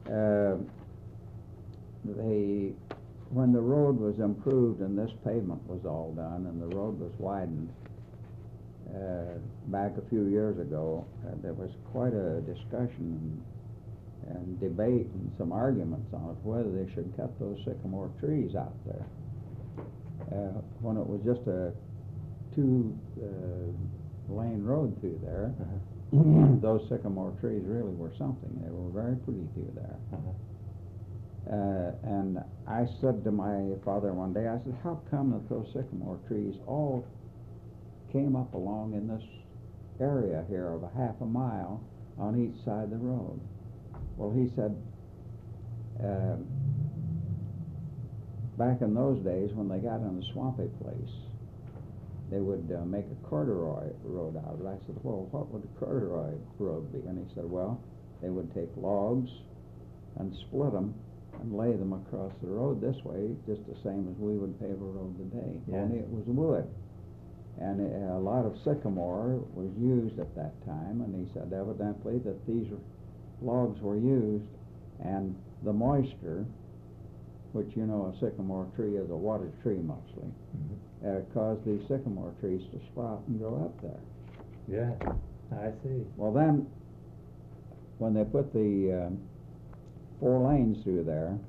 When the road was improved and this pavement was all done and the road was widened back a few years ago, there was quite a discussion and debate and some arguments on it whether they should cut those sycamore trees out there. When it was just a two-lane road through there, those sycamore trees really were something. They were very pretty through there. And I said to my father one day, I said, how come that those sycamore trees all came up along in this area here of a half a mile on each side of the road? Well, he said, back in those days when they got in a swampy place, they would make a corduroy road out of it. I said, well, what would a corduroy road be? And he said, well, they would take logs and split them and lay them across the road this way, just the same as we would pave a road today. Yeah. Only it was wood. And a lot of sycamore was used at that time, and he said evidently that these logs were used, and the moisture, which you know a sycamore tree is a water tree mostly, caused these sycamore trees to sprout and grow up there. Yeah, I see. Well then, when they put the 4 lanes through there,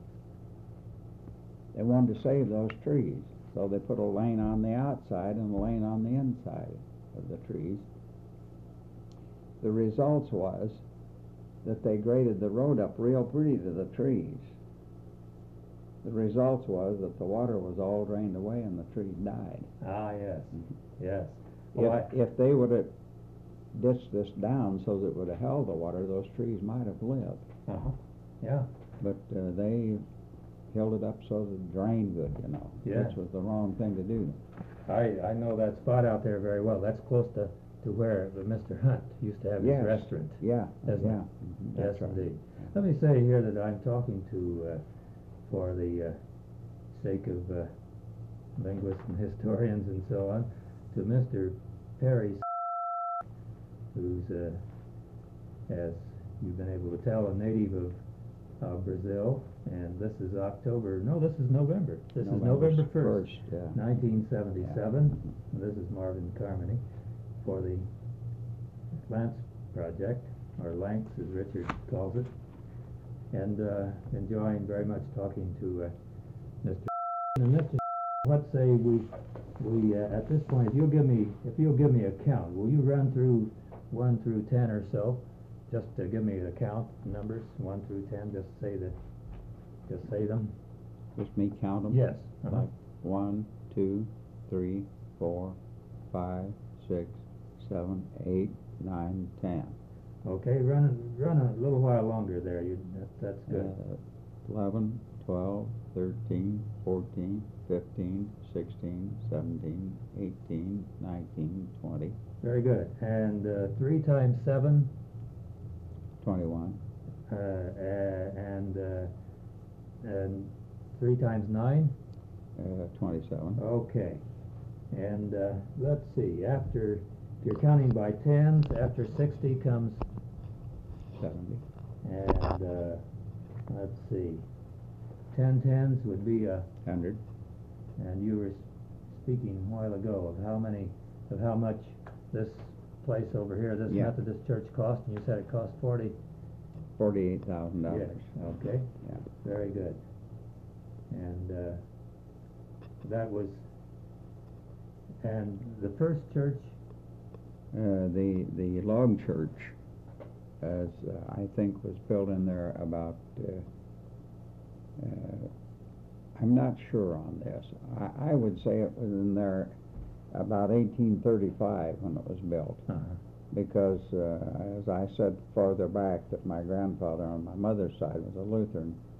they wanted to save those trees. So they put a lane on the outside and a lane on the inside of the trees. The results was that they graded the road up real pretty to the trees. The results was that the water was all drained away and the trees died. Ah, yes, yes. Well, If they would have ditched this down so that it would have held the water, those trees might have lived. yeah, But they held it up so that it drained good, you know, Yeah. which was the wrong thing to do. I know that spot out there very well. That's close to where Mr. Hunt used to have his Yes. restaurant. Yeah, Isn't it? yeah. Yes, That's right. indeed. Let me say here that I'm talking to, for the sake of linguists and historians and so on, to Mr. Perry, who's, as you've been able to tell, a native of Brazil. And this is this is November. This is November 1st, yeah. 1977. And this is Marvin Carmody for the Lance Project, or Lanks as Richard calls it, and enjoying very much talking to Mr. And Mr. Let's say we at this point, if you'll give me a count, will you run through 1 through 10 or so, just to give me the count numbers 1 through 10, just say them. Just me count them? Yes. Like 1, 2, 3, 4, 5, 6, 7, 8, 9, 10. Okay, run a little while longer there. That's good. 11, 12, 13, 14, 15, 16, 17, 18, 19, 20. Very good. And 3 times 7. 21. And 3 times 9. 27. Okay. And let's see. If you're counting by tens, after 60 comes 70. And let's see. 10 tens would be 100. And you were speaking a while ago of how much this place over here, this Yeah. Methodist church cost, and you said it cost $48,000. Yes. Okay. Yeah. Very good. And that was, and the first church. The log church, as I think, was built in there about. I'm not sure on this. I would say it was in there about 1835 when it was built. Because, as I said farther back, that my grandfather on my mother's side was a Lutheran,